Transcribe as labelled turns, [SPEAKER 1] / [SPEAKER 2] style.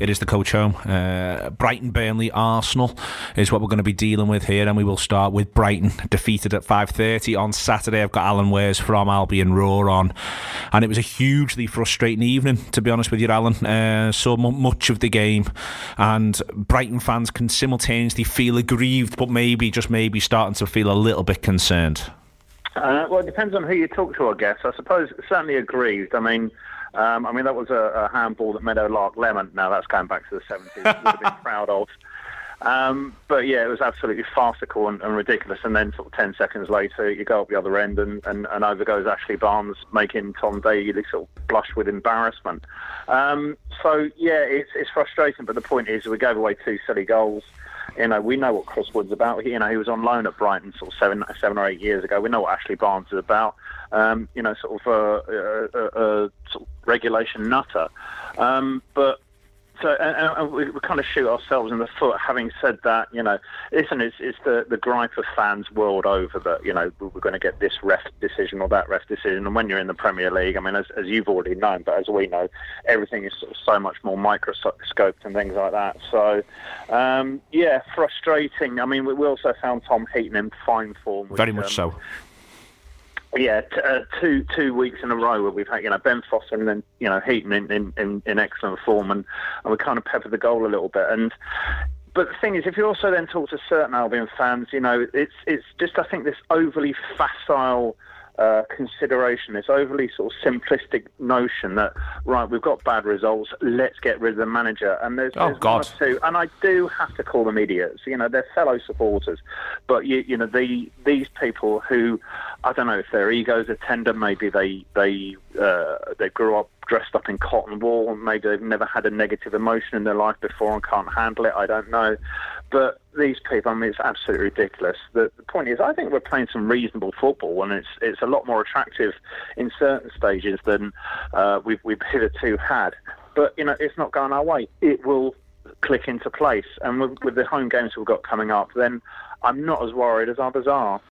[SPEAKER 1] It is the coach home. Brighton, Burnley, Arsenal is what we're going to be dealing with here, and we will start with Brighton, defeated at 5:30 on Saturday. I've got Alan Wares from Albion Roar on, and it was a hugely frustrating evening, to be honest with you, Alan. So much of the game, and Brighton fans can simultaneously feel aggrieved, but maybe, just maybe, starting to feel a little bit concerned.
[SPEAKER 2] Well, it depends on who you talk to, I guess. I suppose certainly aggrieved. I mean, that was a handball that Meadowlark Lemon. Now that's going back to the 70s. Would have been proud of. But yeah, it was absolutely farcical and ridiculous. And then sort of 10 seconds later, you go up the other end and over goes Ashley Barnes, making Tom Daley sort of blush with embarrassment. So yeah, it's frustrating. But the point is, we gave away 2 silly goals. You know, we know what Chris Wood's about. He was on loan at Brighton sort of seven or 8 years ago. We know what Ashley Barnes is about. Sort of a regulation nutter. But and we kind of shoot ourselves in the foot. Having said that, listen, it's the gripe of fans world over that, we're going to get this ref decision or that ref decision. And when you're in the Premier League, I mean, as you've already known, but as we know, everything is sort of so much more microscoped and things like that. So, frustrating. I mean, we also found Tom Heaton in fine form.
[SPEAKER 1] Very much so.
[SPEAKER 2] Yeah, 2 weeks in a row where we've had, Ben Foster and then, Heaton in excellent form, and we kind of peppered the goal a little bit. But the thing is, if you also then talk to certain Albion fans, it's just, I think, this overly facile consideration, this overly sort of simplistic notion that, right, we've got bad results, let's get rid of the manager. And there's one or two, and I do have to call them idiots. They're fellow supporters, but these people who, I don't know if their egos are tender, maybe they grew up dressed up in cotton wool, maybe they've never had a negative emotion in their life before and can't handle it, I don't know. But these people, I mean, it's absolutely ridiculous. The point is, I think we're playing some reasonable football, and it's a lot more attractive in certain stages than we've hitherto had. But, it's not going our way. It will click into place. And with the home games we've got coming up, then I'm not as worried as others are.